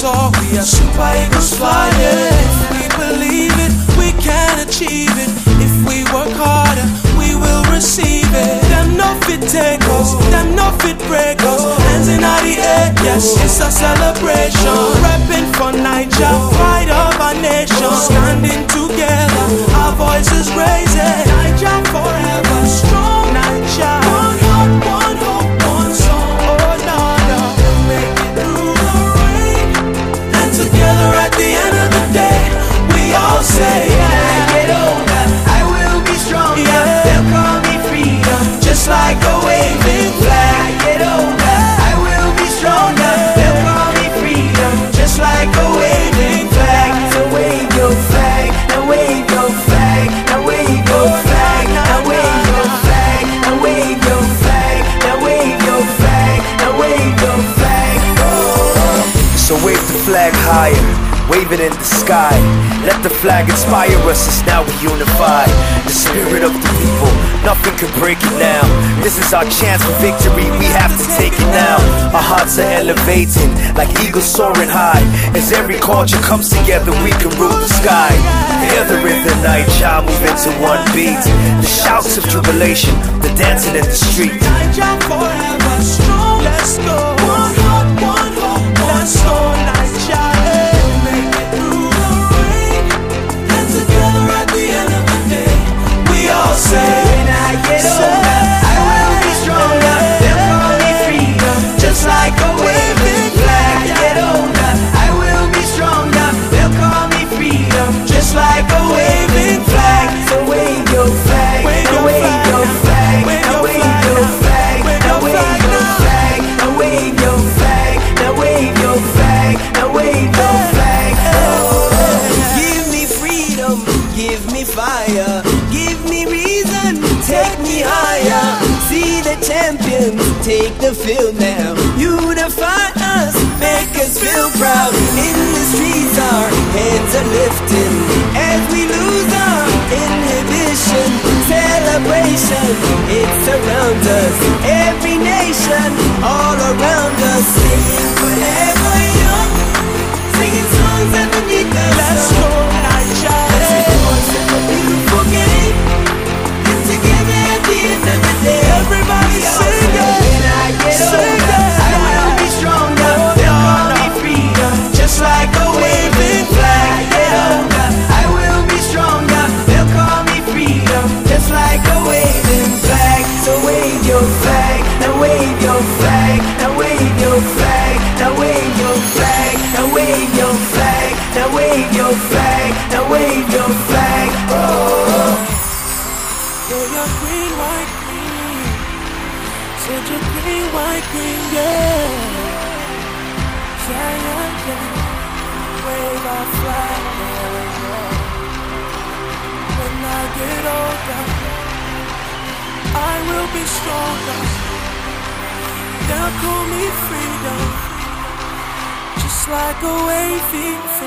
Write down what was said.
soar, we are super eagles flying. If we believe it, we can achieve it. If we work harder, we will receive it. Them no fit take us, them no fit break us. Hands in the air, yes, it's a celebration. Rapping for Niger, pride of our nation. Standing together, our voices raising. Niger forever, strong Niger. One heart, one hope, one song. Oh Lord, we'll make it through the rain. And together at the end of the day, we all say, when I get older, I will be stronger. Yeah. They'll call me freedom, just like a waving flag. when I get older, I will be stronger. They'll call me freedom, Just like a waving flag. so wave your flag, now wave your flag, now wave your flag, now wave your flag, now wave your flag, now wave your flag, now wave your flag. So wave the flag higher, wave it in the sky. Let the flag inspire us as now we unify. The spirit of the people, nothing can break it now. This is our chance for victory, we have to take it now. Our hearts are elevating, like eagles soaring high. As every culture comes together, we can rule the sky. Hear the rhythm, Niger, move into one beat. The shouts of jubilation, the dancing in the street. Niger forever strong. Let's go. One heart, one hope, one soul. Niger, we'll make it through the rain. And together at the end of the day, we all say, When I get older, I will be stronger. They'll call me freedom, just like a waving flag. get older, I will be stronger. They'll call me freedom, Just like a waving flag. so wave your flag, now wave your flag, now wave your flag, now wave your flag, now wave your flag, now wave your flag, now wave your flag. Give me freedom, give me fire, give me reason, take me higher. See the champions take the field now. Unify us, make us feel proud. In the streets our heads are lifting as we lose our inhibition. Celebration, it surrounds us. Every nation, all around us. Singing forever young, singing songs underneath the Let's sun. go, Niger. It's a beautiful game, and together at the end of the day, Everybody sing it. when I get Sing older, it. I will be stronger. They'll call me freedom, Just like a waving flag. get older, I will be stronger. They'll call me freedom, just like a waving flag. So wave your flag, now wave your flag, now wave your flag, now wave your flag, now wave your flag, now wave your flag, now wave your flag. Oh. Say your green, white, green. Say your green, white, green, yeah. Yeah, yeah, yeah. Wave our flag, yeah. When I get older, I will be stronger. They'll call me freedom, just like a waving flag.